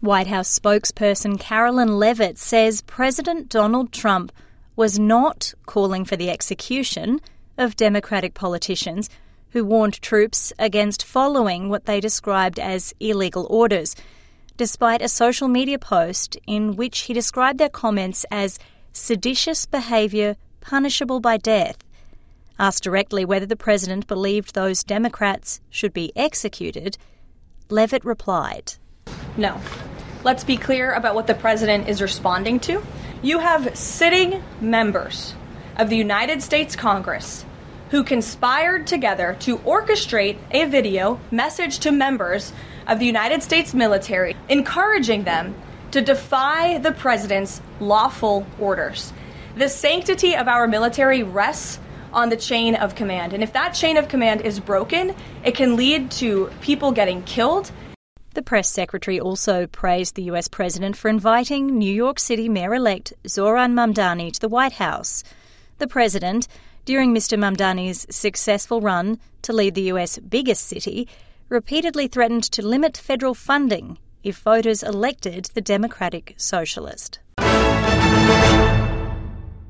White House spokesperson Carolyn Levitt says President Donald Trump was not calling for the execution of Democratic politicians who warned troops against following what they described as illegal orders, despite a social media post in which he described their comments as seditious behaviour punishable by death. Asked directly whether the president believed those Democrats should be executed, Levitt replied, "No. Let's be clear about what the president is responding to. You have sitting members of the United States Congress who conspired together to orchestrate a video message to members of the United States military, encouraging them to defy the president's lawful orders. The sanctity of our military rests on the chain of command. And if that chain of command is broken, it can lead to people getting killed." The press secretary also praised the US president for inviting New York City Mayor-elect Zohran Mamdani to the White House. The president, during Mr. Mamdani's successful run to lead the US biggest city, repeatedly threatened to limit federal funding if voters elected the Democratic Socialist.